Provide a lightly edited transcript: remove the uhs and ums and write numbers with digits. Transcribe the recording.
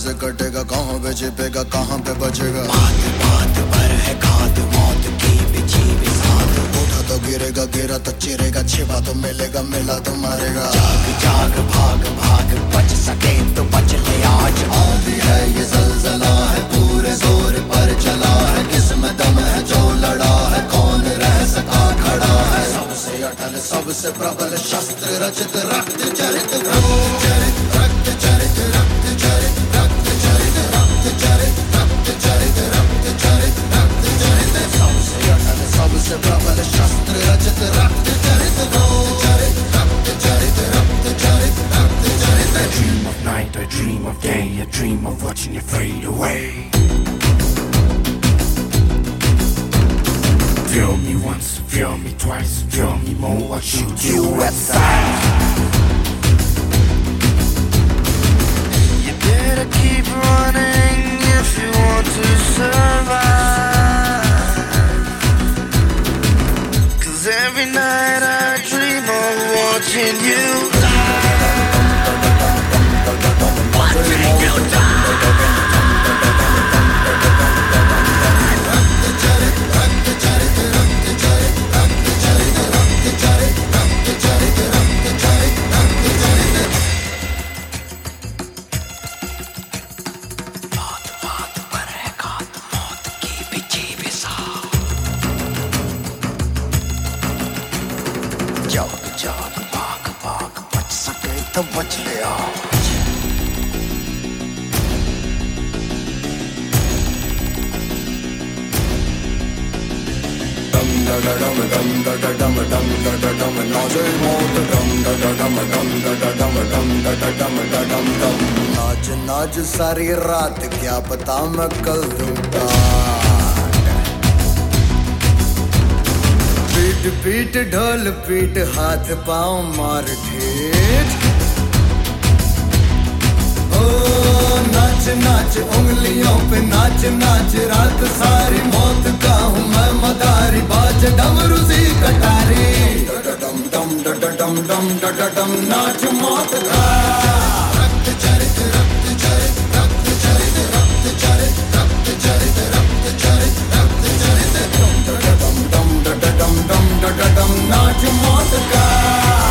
से कटेगा, कहाँ पे छिपेगा, कहाँ पे बचेगा। बात बात पर है घात, मौत की बिछी बिसात। उठा तो गिरेगा, गिरा तो चिरेगा, छिपा तो मिलेगा, मिला तो मारेगा। जाग जाग भाग भाग, बच सके तो बच ले आज। आंधी है ये ज़लज़ला है, पूरे जोर पर चला है। किस्मत दम है जो लड़ा है, कौन रह सका खड़ा है। सबसे अटल सबसे प्रबल शस्त्र रचित, रक्त चरित रक्त चरित रक्त चरित रक्त चरित रक्त चरित रक्त चरित रक्त चरित रक्त चरित रक्त चरित। सबसे अटल सबसे प्रबल शस्त्र रचित, रक्त चरित रक्त चरित रक्त चरित रक्त चरित रक्त चरित। I dream of night, I dream of day, I dream of watching you fade away. Feel me once, feel me twice, feel me more, I'll shoot you at sight. You better keep running if you want to survive. 'Cause every night I dream of watching you die. Watching you die. जाग जाग भाग भाग, बच सके तो बच ले आज। डम डम डम डम डम डम डम डम डम नाचे मौत। डम डम डम डम डम डम डम डम डम। नाच नाच सारी रात, क्या पता मैं कल दूंगा। पीट पीट ढोल पीट, हाथ पाँव मार ठेठ। ओ नाच नाच उंगलियों पे नाच नाच, रात सारी मौत का हूँ मैं मदारी। बाज डमरू सी कटारी, डम डम डम डम डम नाच मौत का। रक्त चरित रक्त चरित रक्त चरित रक्त चरित रक्त चरित रक्त चरित रक्त चरित। डम डम डम डम नाच मौत का।